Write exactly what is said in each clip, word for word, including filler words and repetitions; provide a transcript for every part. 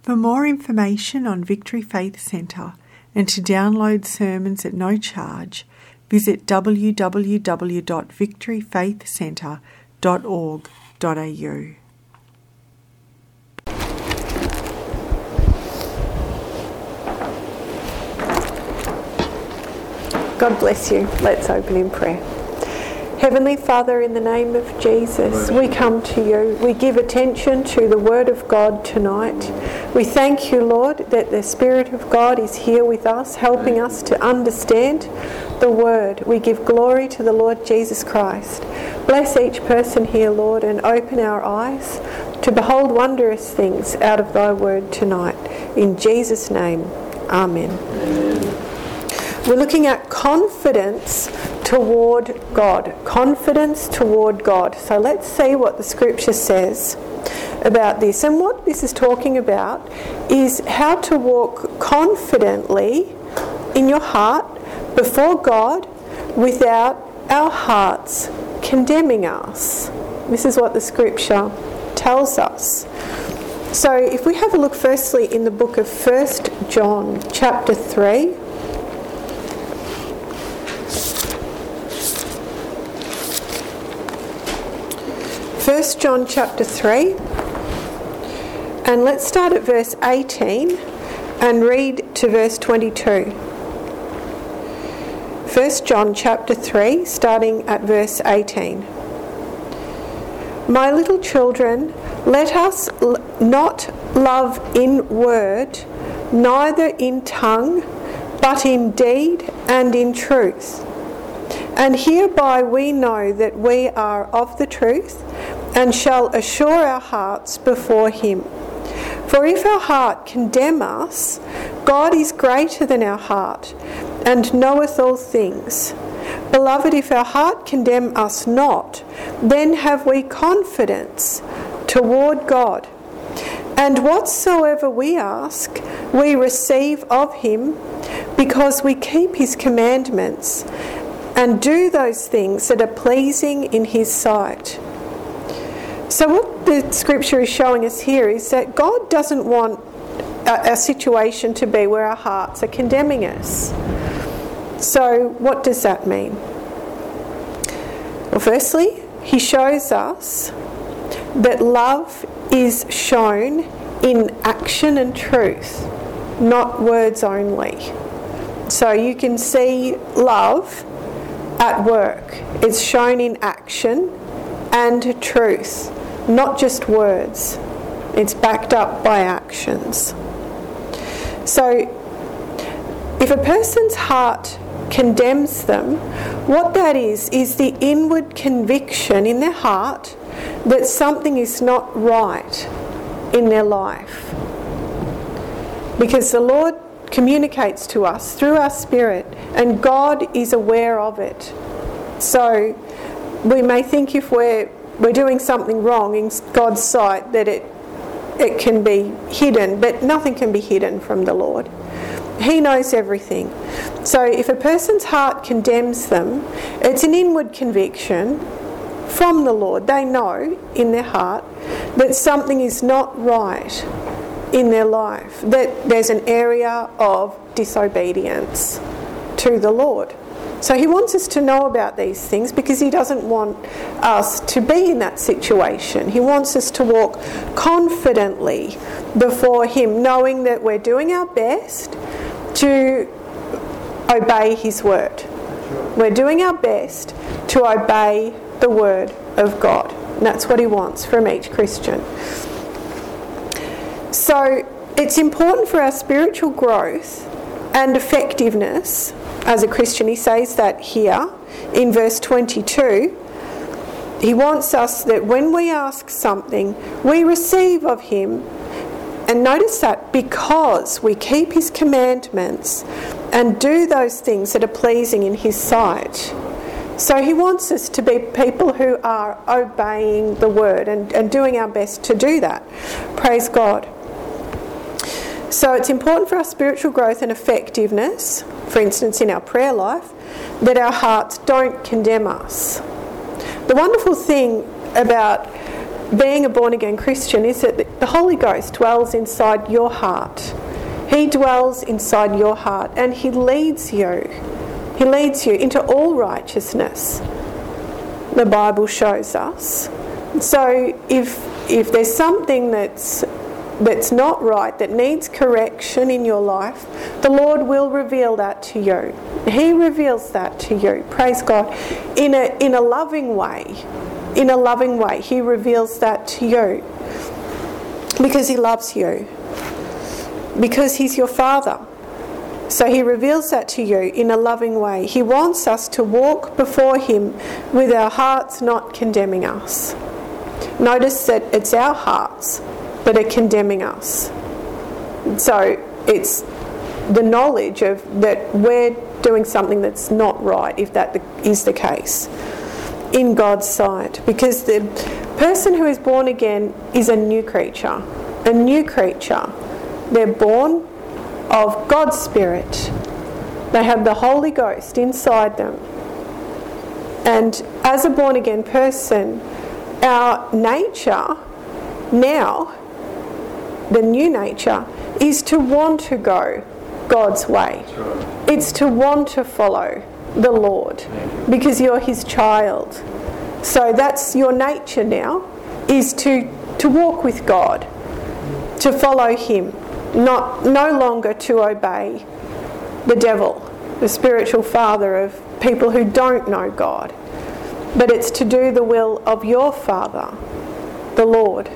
For more information on Victory Faith Centre and to download sermons at no charge, visit w w w dot victory faith centre dot org dot a u. God bless you. Let's open in prayer. Heavenly Father, in the name of Jesus, we come to you. We give attention to the Word of God tonight. We thank you, Lord, that the Spirit of God is here with us, helping us to understand the Word. We give glory to the Lord Jesus Christ. Bless each person here, Lord, and open our eyes to behold wondrous things out of thy Word tonight. In Jesus' name, Amen. We're looking at confidence toward God. Confidence toward God. So let's see what the scripture says about this. And what this is talking about is how to walk confidently in your heart before God without our hearts condemning us. This is what the scripture tells us. So if we have a look firstly in the book of First John chapter three. First John chapter three, and let's start at verse eighteen and read to verse twenty-two. First John chapter three, starting at verse eighteen. My little children, let us l- not love in word, neither in tongue, but in deed and in truth. And hereby we know that we are of the truth, and shall assure our hearts before him. For if our heart condemn us, God is greater than our heart, and knoweth all things. Beloved, if our heart condemn us not, then have we confidence toward God. And whatsoever we ask, we receive of him, because we keep his commandments, and do those things that are pleasing in his sight. So what the scripture is showing us here is that God doesn't want a, a situation to be where our hearts are condemning us. So what does that mean? Well, firstly, he shows us that love is shown in action and truth, not words only. So you can see love at work. It's shown in action and truth, not just words. It's backed up by actions. So if a person's heart condemns them, what that is is the inward conviction in their heart that something is not right in their life. Because the Lord communicates to us through our spirit, and God is aware of it. So we may think if we're we're doing something wrong in God's sight that it it can be hidden, but nothing can be hidden from the Lord. He knows everything. So if a person's heart condemns them, it's an inward conviction from the Lord. They know in their heart that something is not right in their life, that there's an area of disobedience to the Lord. So he wants us to know about these things because he doesn't want us to be in that situation. He wants us to walk confidently before him, knowing that we're doing our best to obey his word. We're doing our best to obey the word of God. And that's what he wants from each Christian. So it's important for our spiritual growth and effectiveness as a Christian. He says that here in verse twenty-two. He wants us that when we ask something, we receive of him. And notice that because we keep his commandments and do those things that are pleasing in his sight. So he wants us to be people who are obeying the word and, and doing our best to do that. Praise God. So it's important for our spiritual growth and effectiveness, for instance in our prayer life, that our hearts don't condemn us. The wonderful thing about being a born-again Christian is that the Holy Ghost dwells inside your heart. He dwells inside your heart and He leads you. He leads you into all righteousness, the Bible shows us. So if if there's something that's that's not right, that needs correction in your life, the Lord will reveal that to you. He reveals that to you. Praise God. In a in a loving way. In a loving way. He reveals that to you. Because He loves you. Because He's your Father. So He reveals that to you in a loving way. He wants us to walk before Him with our hearts not condemning us. Notice that it's our hearts that are condemning us. So it's the knowledge of that we're doing something that's not right, if that is the case, in God's sight. Because the person who is born again is a new creature. A new creature. They're born of God's Spirit. They have the Holy Ghost inside them. And as a born again person, our nature now, the new nature, is to want to go God's way. Right. It's to want to follow the Lord because you're His child. So that's your nature now, is to, to walk with God, to follow Him, not no longer to obey the devil, the spiritual father of people who don't know God, but it's to do the will of your Father, the Lord.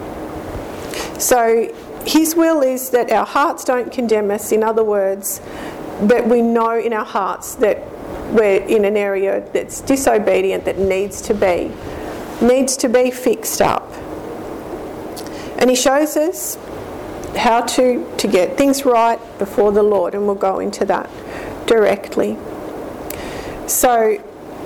So His will is that our hearts don't condemn us. In other words, that we know in our hearts that we're in an area that's disobedient, that needs to be needs to be fixed up. And He shows us how to, to get things right before the Lord, and we'll go into that directly. So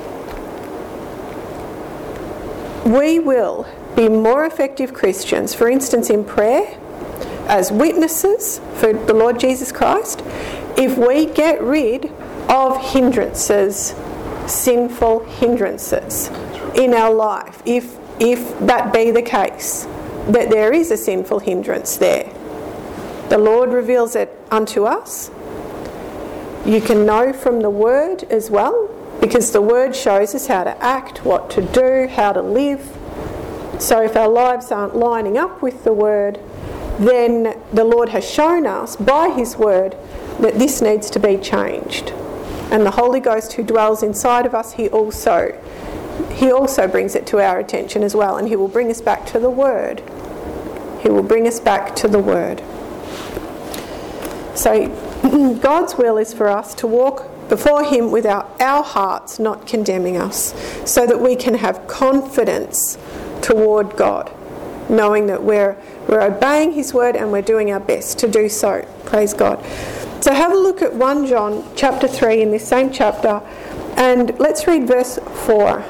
we will be more effective Christians, for instance in prayer, as witnesses for the Lord Jesus Christ, if we get rid of hindrances, sinful hindrances in our life. If, if that be the case, that there is a sinful hindrance there, the Lord reveals it unto us. You can know from the Word as well, because the Word shows us how to act, what to do, how to live. So if our lives aren't lining up with the Word, then the Lord has shown us by His Word that this needs to be changed. And the Holy Ghost who dwells inside of us, He also, He also brings it to our attention as well, and He will bring us back to the Word. He will bring us back to the Word. So God's will is for us to walk before Him with our, our hearts not condemning us, so that we can have confidence toward God, knowing that we're we're obeying His word and we're doing our best to do so. Praise God. So have a look at First John chapter three in this same chapter, and let's read verse four.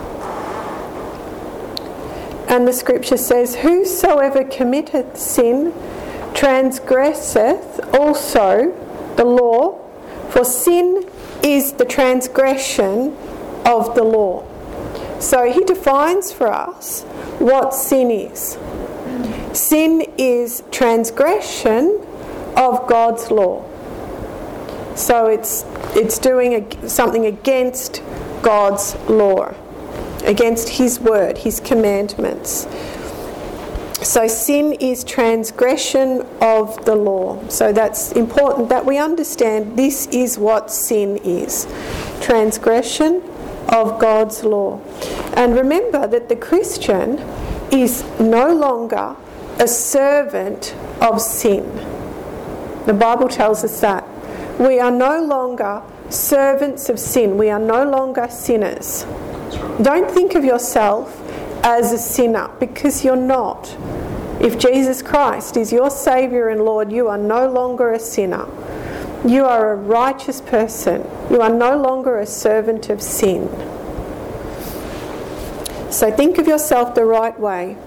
And the scripture says, "Whosoever committeth sin transgresseth also the law, for sin is the transgression of the law." So he defines for us what sin is. Sin is transgression of God's law. So it's it's doing a, something against God's law, against His word, His commandments. So sin is transgression of the law. So that's important that we understand this is what sin is. Transgression of God's law. And remember that the Christian is no longer a servant of sin. The Bible tells us that. We are no longer servants of sin. We are no longer sinners. Don't think of yourself as a sinner, because you're not. If Jesus Christ is your Saviour and Lord, you are no longer a sinner. You are a righteous person. You are no longer a servant of sin. So think of yourself the right way.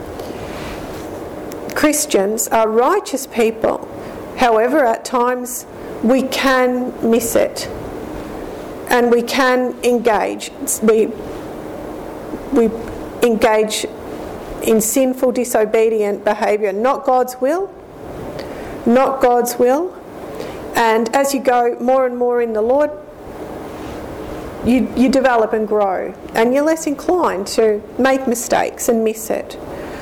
Christians are righteous people. However, at times we can miss it. And we can engage. We, we engage in sinful, disobedient behaviour, not God's will, not God's will. And as you go more and more in the Lord, you, you develop and grow, and you're less inclined to make mistakes and miss it.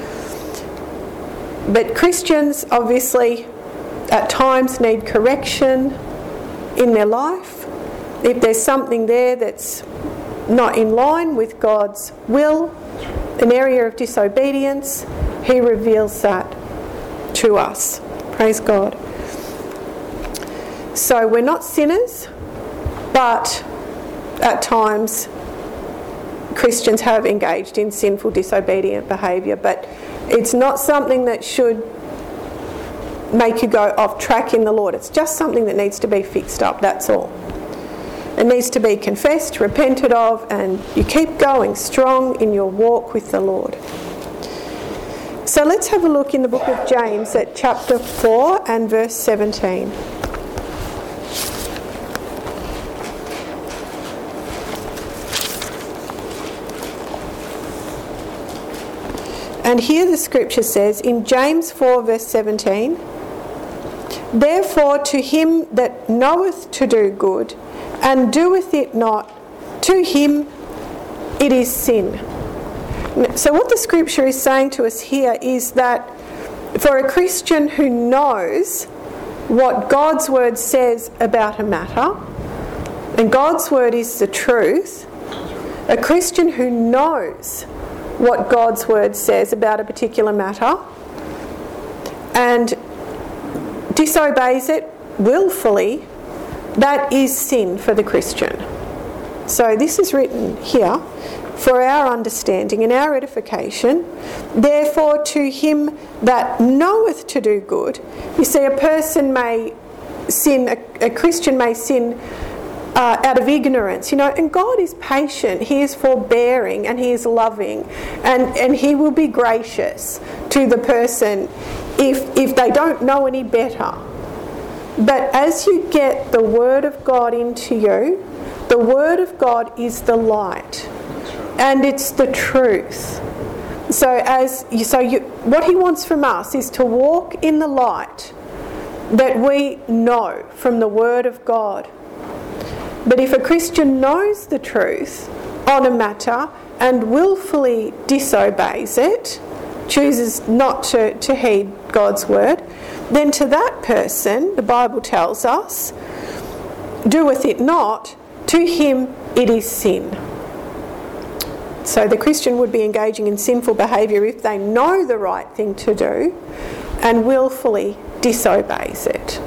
But Christians obviously at times need correction in their life. If there's something there that's not in line with God's will, an area of disobedience, He reveals that to us. Praise God. So we're not sinners, but at times Christians have engaged in sinful, disobedient behaviour, but it's not something that should make you go off track in the Lord. It's just something that needs to be fixed up, that's all. It needs to be confessed, repented of, and you keep going strong in your walk with the Lord. So let's have a look in the book of James at chapter four and verse seventeen. And here the scripture says in James four verse seventeen, "Therefore to him that knoweth to do good, and doeth it not, to him it is sin." So what the scripture is saying to us here is that for a Christian who knows what God's word says about a matter, and God's word is the truth, a Christian who knows what God's word says about a particular matter and disobeys it willfully, that is sin for the Christian. So this is written here for our understanding and our edification. Therefore to him that knoweth to do good. You see, a person may sin, a, a Christian may sin Uh, out of ignorance, you know, and God is patient, He is forbearing, and He is loving, and, and He will be gracious to the person if, if they don't know any better. But as you get the Word of God into you, the Word of God is the light, and it's the truth. So as you, so you, what He wants from us is to walk in the light that we know from the Word of God. But if a Christian knows the truth on a matter and willfully disobeys it, chooses not to, to heed God's word, then to that person, the Bible tells us, doeth it not, to him it is sin. So the Christian would be engaging in sinful behaviour if they know the right thing to do and willfully disobeys it.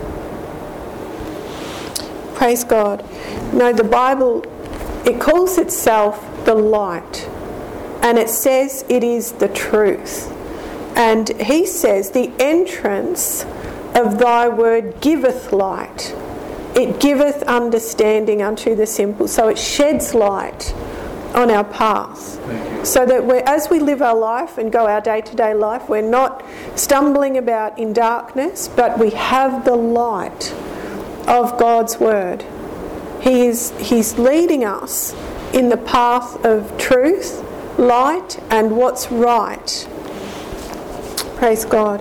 Praise God. No, the Bible, it calls itself the light, and it says it is the truth. And He says the entrance of thy word giveth light. It giveth understanding unto the simple. So it sheds light on our path. So that we're, as we live our life and go our day-to-day life, we're not stumbling about in darkness, but we have the light of God's word. He is He's leading us in the path of truth, light, and what's right. Praise God.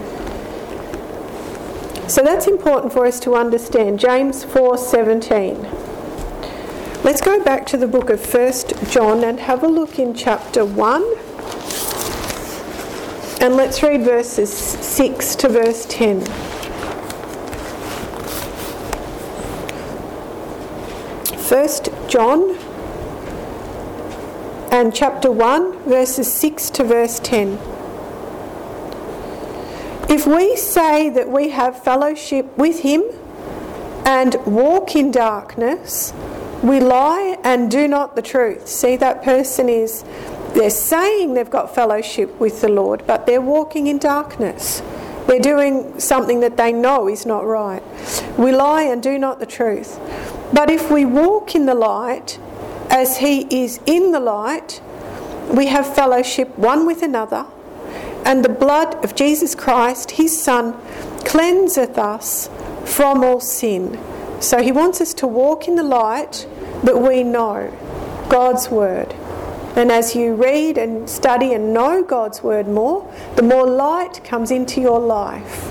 So that's important for us to understand. James four seventeen. Let's go back to the book of First John and have a look in chapter one. And let's read verses six to verse ten. First John and chapter one, verses six to verse ten. If we say that we have fellowship with Him and walk in darkness, we lie and do not the truth. See, that person is, they're saying they've got fellowship with the Lord, but they're walking in darkness. They're doing something that they know is not right. We lie and do not the truth. But if we walk in the light, as He is in the light, we have fellowship one with another, and the blood of Jesus Christ, His Son, cleanseth us from all sin. So He wants us to walk in the light that we know, God's Word. And as you read and study and know God's word more, the more light comes into your life.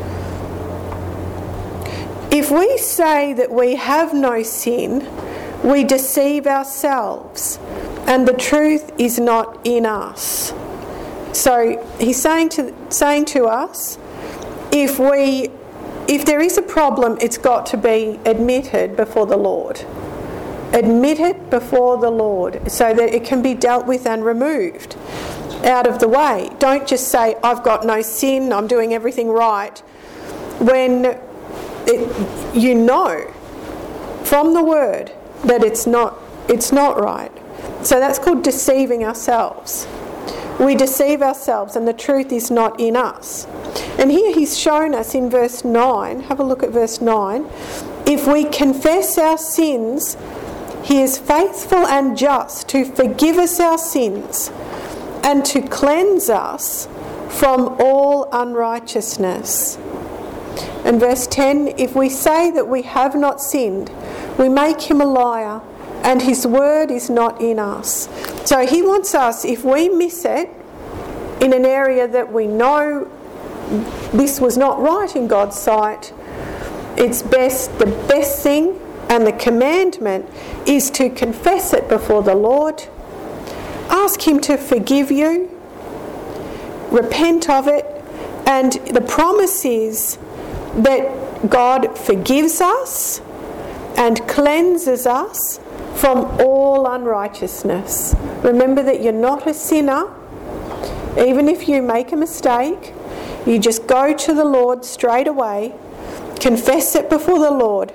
If we say that we have no sin, we deceive ourselves, and the truth is not in us. So he's saying to saying to us, if we if there is a problem, it's got to be admitted before the Lord. Admit it before the Lord so that it can be dealt with and removed out of the way. Don't just say, I've got no sin, I'm doing everything right, when it, you know from the word that it's not it's not right. So that's called deceiving ourselves. We deceive ourselves and the truth is not in us. And here he's shown us in verse nine, have a look at verse nine, if we confess our sins, he is faithful and just to forgive us our sins and to cleanse us from all unrighteousness. And verse ten, if we say that we have not sinned, we make him a liar and his word is not in us. So he wants us, if we miss it in an area that we know this was not right in God's sight, it's best, the best thing and the commandment is to confess it before the Lord, ask him to forgive you, repent of it, and the promise is that God forgives us and cleanses us from all unrighteousness. Remember that you're not a sinner. Even if you make a mistake, you just go to the Lord straight away, confess it before the Lord,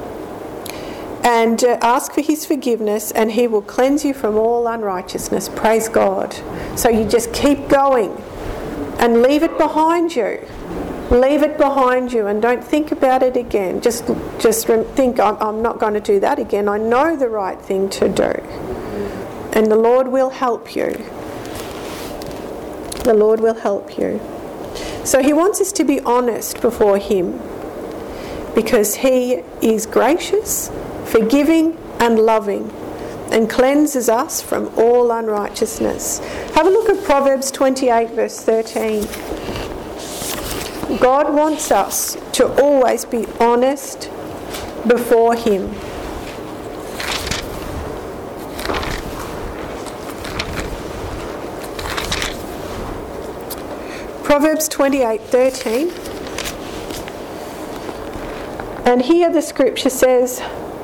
and uh, ask for his forgiveness, and he will cleanse you from all unrighteousness. Praise God. So you just keep going and leave it behind you. Leave it behind you and don't think about it again. Just just think, I'm, I'm not going to do that again. I know the right thing to do. And the Lord will help you. The Lord will help you. So he wants us to be honest before him because he is gracious, forgiving and loving and cleanses us from all unrighteousness. Have a look at Proverbs twenty-eight verse thirteen. God wants us to always be honest before him. Proverbs twenty-eight thirteen. And here the scripture says,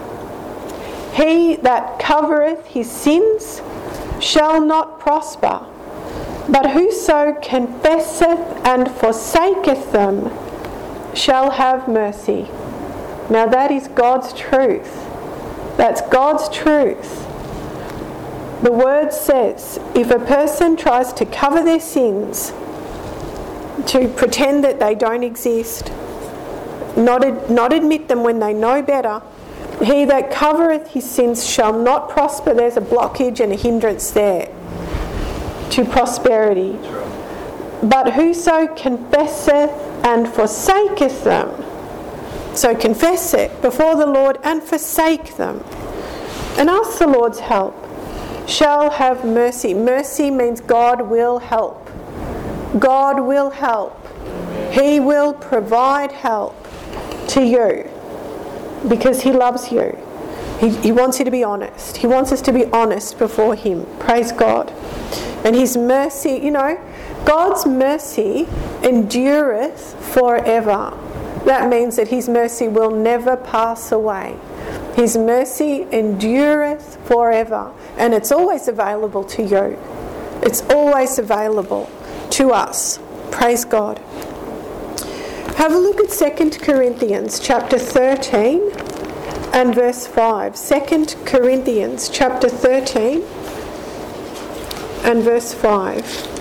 he that covereth his sins shall not prosper, but whoso confesseth and forsaketh them shall have mercy. Now that is God's truth. That's God's truth. The word says, if a person tries to cover their sins, to pretend that they don't exist, not, ad- not admit them when they know better, he that covereth his sins shall not prosper. There's a blockage and a hindrance there to prosperity. But whoso confesseth and forsaketh them, so confess it before the Lord and forsake them, and ask the Lord's help, shall have mercy. Mercy means God will help. God will help. He will provide help to you because he loves you. He, he wants you to be honest. He wants us to be honest before him. Praise God. And his mercy, you know, God's mercy endureth forever. That means that his mercy will never pass away. His mercy endureth forever. And it's always available to you. It's always available to us. Praise God. Have a look at Second Corinthians chapter thirteen and verse five. Second Corinthians chapter thirteen and verse five.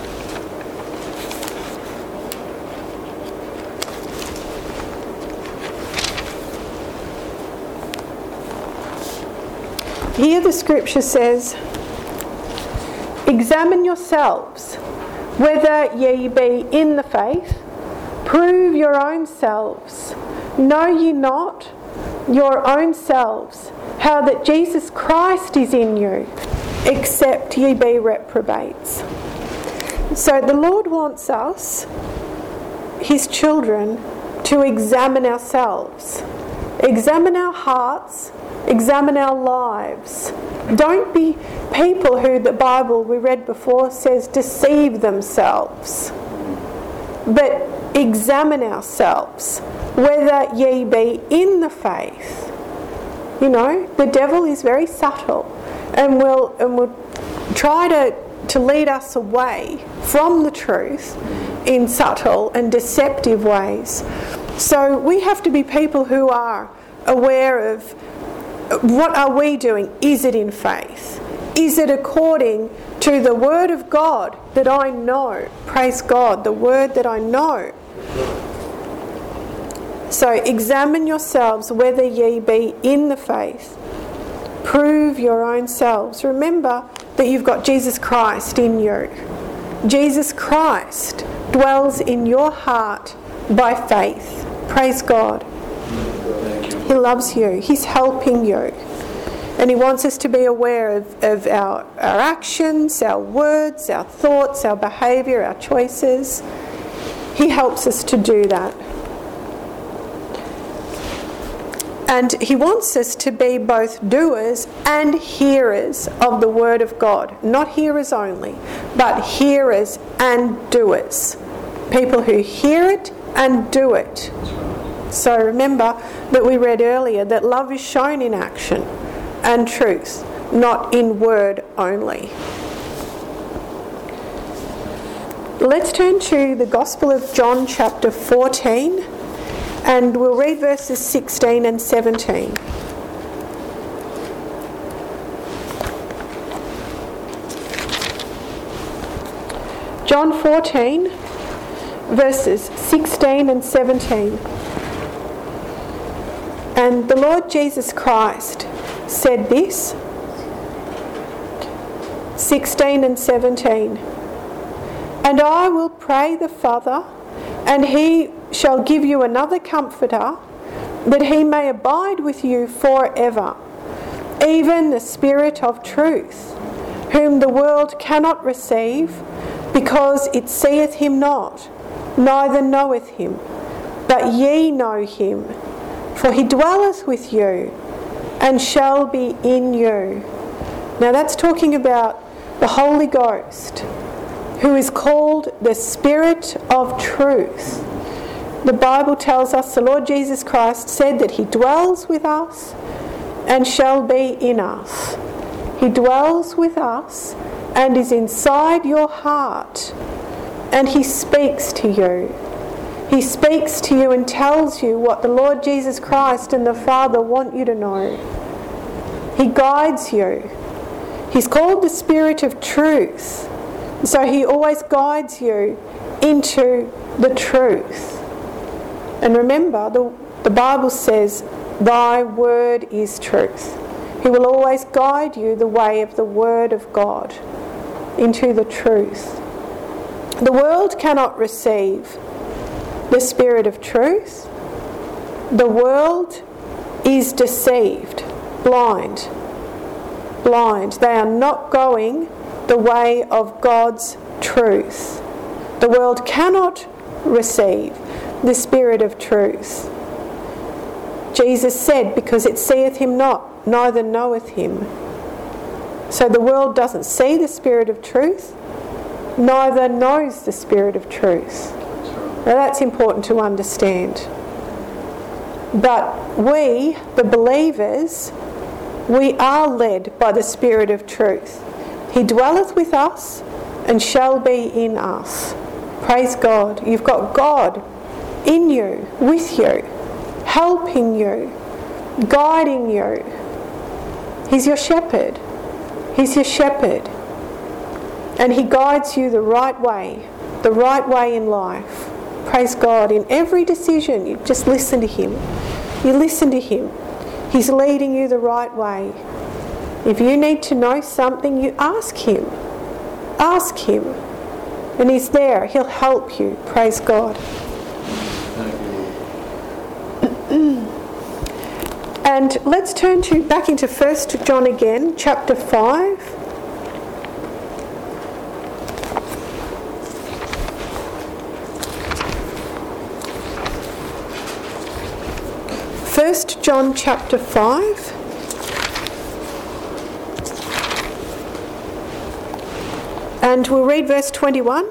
Here the scripture says, examine yourselves whether ye be in the faith, prove your own selves. Know ye not your own selves how that Jesus Christ is in you, except ye be reprobates. So the Lord wants us, his children, to examine ourselves. Examine our hearts, examine our lives. Don't be people who the Bible we read before says deceive themselves. But examine ourselves, whether ye be in the faith. You know, the devil is very subtle and will and will try to, to lead us away from the truth in subtle and deceptive ways. So we have to be people who are aware of what are we doing? Is it in faith? Is it according to the Word of God that I know? Praise God, the Word that I know. So examine yourselves whether ye be in the faith. Prove your own selves. Remember that you've got Jesus Christ in you. Jesus Christ dwells in your heart by faith. Praise God. He loves you. He's helping you. And he wants us to be aware of, of our, our actions, our words, our thoughts, our behaviour, our choices. He helps us to do that. And he wants us to be both doers and hearers of the Word of God. Not hearers only, but hearers and doers. People who hear it and do it. So remember that we read earlier that love is shown in action and truth, not in word only. Let's turn to the Gospel of John chapter fourteen. And we'll read verses sixteen and seventeen. John fourteen, verses sixteen and seventeen. And the Lord Jesus Christ said this, sixteen and seventeen. And I will pray the Father, and he shall give you another Comforter, that he may abide with you forever, even the Spirit of truth, whom the world cannot receive, because it seeth him not, neither knoweth him. But ye know him, for he dwelleth with you, and shall be in you. Now that's talking about the Holy Ghost, who is called the Spirit of truth. The Bible tells us the Lord Jesus Christ said that he dwells with us and shall be in us. He dwells with us and is inside your heart, and he speaks to you. He speaks to you and tells you what the Lord Jesus Christ and the Father want you to know. He guides you. He's called the Spirit of truth, so he always guides you into the truth. And remember, the, the Bible says, thy word is truth. He will always guide you the way of the Word of God into the truth. The world cannot receive the Spirit of truth. The world is deceived, blind, blind. They are not going the way of God's truth. The world cannot receive the Spirit of truth. Jesus said, because it seeth him not, neither knoweth him. So the world doesn't see the Spirit of truth, neither knows the Spirit of truth. Now that's important to understand. But we, the believers, we are led by the Spirit of truth. He dwelleth with us and shall be in us. Praise God. You've got God in you, with you, helping you, guiding you. He's your shepherd. He's your shepherd. And he guides you the right way, the right way in life. Praise God. In every decision, you just listen to him. You listen to him. He's leading you the right way. If you need to know something, you ask him. Ask him. And he's there. He'll help you. Praise God. And let's turn to back into First John again, chapter five. First John chapter five. And we'll read verse twenty-one.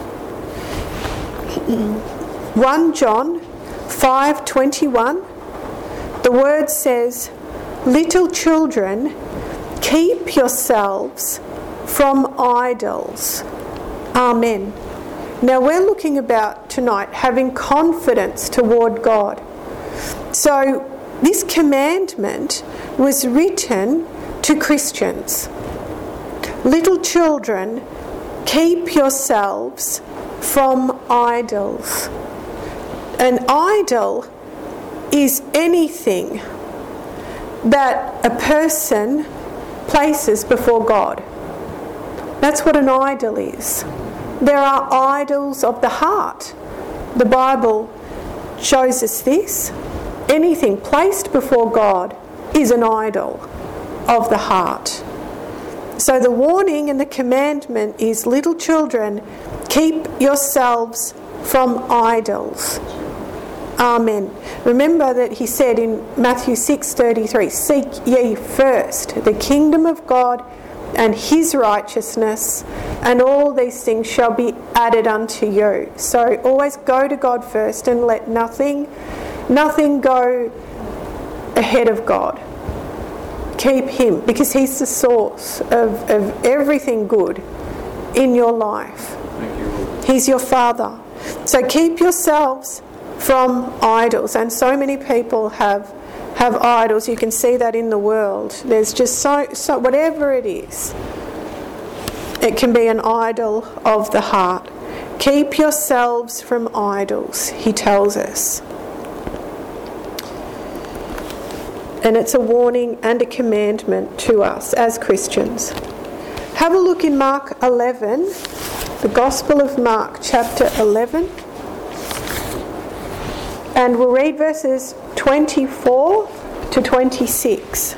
First John five twenty-one. The word says, "Little children, keep yourselves from idols." Amen. Now we're looking about tonight having confidence toward God. So this commandment was written to Christians. Little children, keep yourselves from idols. An idol is anything that a person places before God. That's what an idol is. There are idols of the heart. The Bible shows us this. Anything placed before God is an idol of the heart. So the warning and the commandment is, little children, keep yourselves from idols. Amen. Remember that he said in Matthew six thirty-three, "Seek ye first the kingdom of God and his righteousness, and all these things shall be added unto you." So always go to God first and let nothing, nothing go ahead of God. Keep him, because he's the source of, of everything good in your life. Thank you. He's your Father. So keep yourselves from idols. And so many people have have idols. You can see that in the world. There's just so, so whatever it is, it can be an idol of the heart. Keep yourselves from idols, he tells us. And it's a warning and a commandment to us as Christians. Have a look in Mark eleven, the Gospel of Mark, chapter eleven. And we'll read verses twenty-four to twenty-six.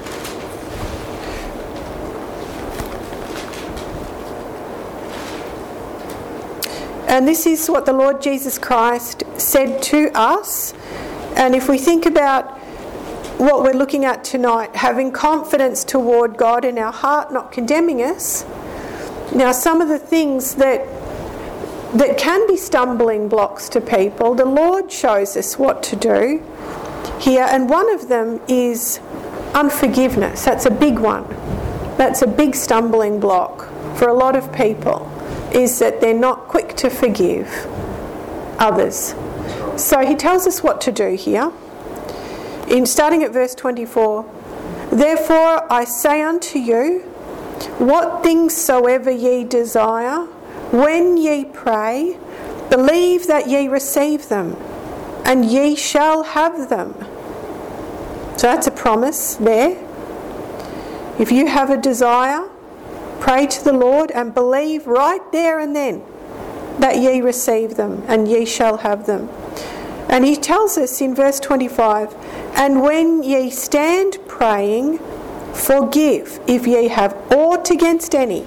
And this is what the Lord Jesus Christ said to us. And if we think about what we're looking at tonight, having confidence toward God in our heart, not condemning us. Now, some of the things that that can be stumbling blocks to people, the Lord shows us what to do here, and one of them is unforgiveness. That's a big one. That's a big stumbling block for a lot of people, is that they're not quick to forgive others. So he tells us what to do here. In starting at verse twenty-four, "Therefore I say unto you, what things soever ye desire, when ye pray, believe that ye receive them, and ye shall have them." So that's a promise there. If you have a desire, pray to the Lord and believe right there and then that ye receive them, and ye shall have them. And he tells us in verse twenty-five, "And when ye stand praying, forgive if ye have aught against any,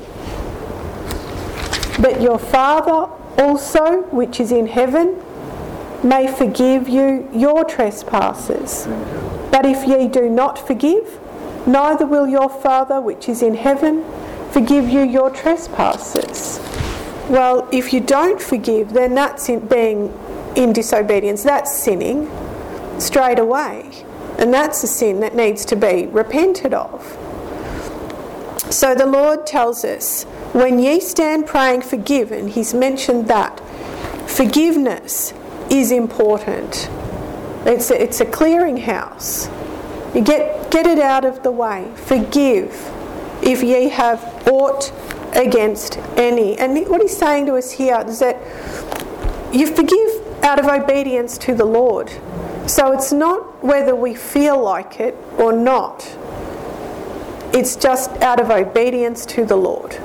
that your Father also, which is in heaven, may forgive you your trespasses. But if ye do not forgive, neither will your Father, which is in heaven, forgive you your trespasses." Well, if you don't forgive, then that's in being in disobedience. That's sinning straight away. And that's a sin that needs to be repented of. So the Lord tells us, when ye stand praying, forgive. And he's mentioned that. Forgiveness is important. It's a, it's a clearinghouse. You get, get it out of the way. Forgive if ye have aught against any. And what he's saying to us here is that you forgive out of obedience to the Lord. So it's not whether we feel like it or not. It's just out of obedience to the Lord.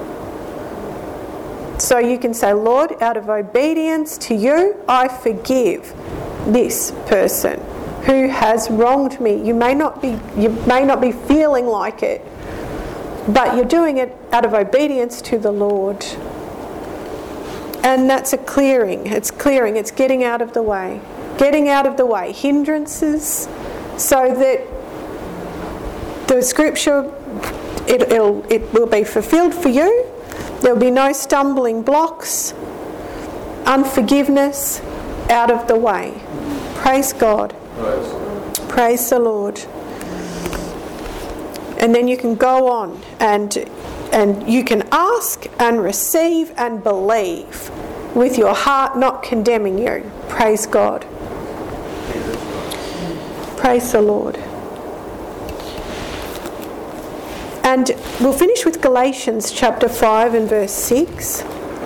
So you can say, "Lord, out of obedience to you, I forgive this person who has wronged me." You may not be, you may not be feeling like it, but you're doing it out of obedience to the Lord. And that's a clearing. It's clearing. It's getting out of the way. Getting out of the way. Hindrances, so that the scripture, it, it'll, it will be fulfilled for you. There will be no stumbling blocks, unforgiveness out of the way. Praise God. Praise. Praise the Lord. And then you can go on and and you can ask and receive and believe with your heart not condemning you. Praise God. Praise the Lord. And we'll finish with Galatians chapter five and verse six.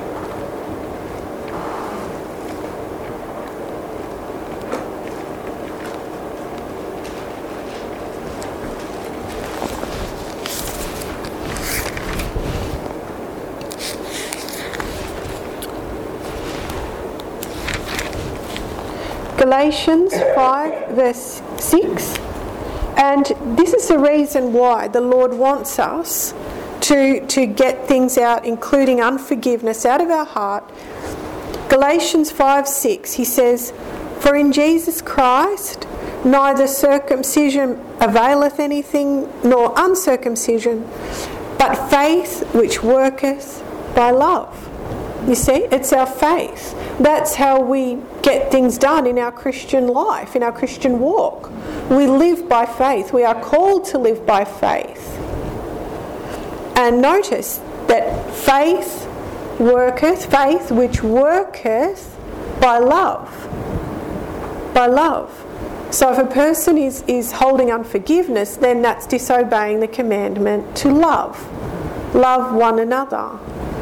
Galatians five verse six. And this is the reason why the Lord wants us to, to get things out, including unforgiveness, out of our heart. Galatians five six, he says, "For in Jesus Christ neither circumcision availeth anything, nor uncircumcision, but faith which worketh by love." You see, it's our faith. That's how we get things done in our Christian life, in our Christian walk. We live by faith. We are called to live by faith. And notice that faith worketh, faith which worketh by love. By love. So if a person is, is holding unforgiveness, then that's disobeying the commandment to love. Love one another.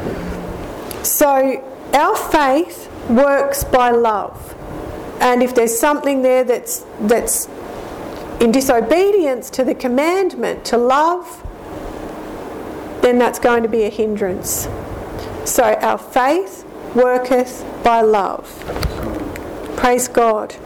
So our faith works by love. And if there's something there that's that's in disobedience to the commandment to love, then that's going to be a hindrance. So our faith worketh by love. Praise God.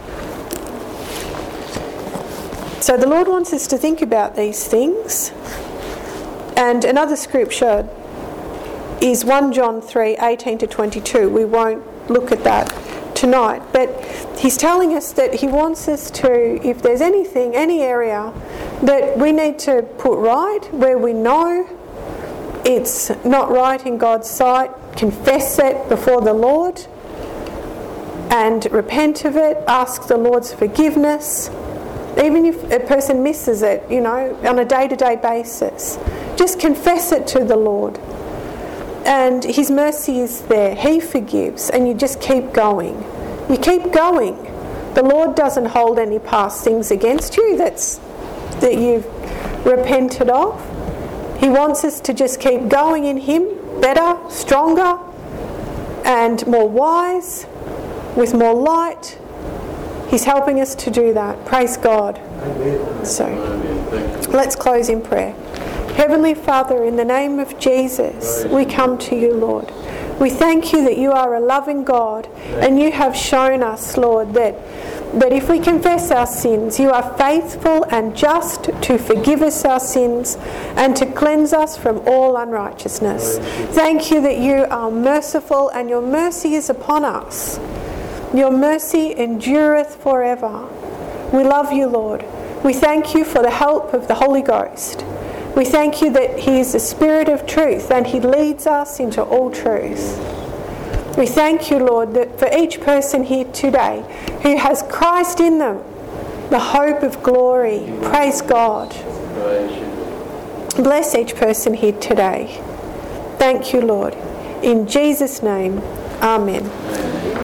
So the Lord wants us to think about these things. And another scripture is First John three eighteen to twenty-two. We won't look at that tonight, but he's telling us that he wants us to, if there's anything, any area that we need to put right, where we know it's not right in God's sight, confess it before the Lord and repent of it, ask the Lord's forgiveness. Even if a person misses it, you know, on a day-to-day basis, just confess it to the Lord. And his mercy is there. He forgives, and you just keep going. You keep going. The Lord doesn't hold any past things against you that's that you've repented of. He wants us to just keep going in him, better, stronger, and more wise, with more light. He's helping us to do that. Praise God. Amen. So, let's close in prayer. Heavenly Father, in the name of Jesus, we come to you, Lord. We thank you that you are a loving God, and you have shown us, Lord, that, that if we confess our sins, you are faithful and just to forgive us our sins and to cleanse us from all unrighteousness. Thank you that you are merciful, and your mercy is upon us. Your mercy endureth forever. We love you, Lord. We thank you for the help of the Holy Ghost. We thank you that he is the Spirit of truth and he leads us into all truth. We thank you, Lord, that for each person here today who has Christ in them, the hope of glory. Praise God. Bless each person here today. Thank you, Lord. In Jesus' name, amen.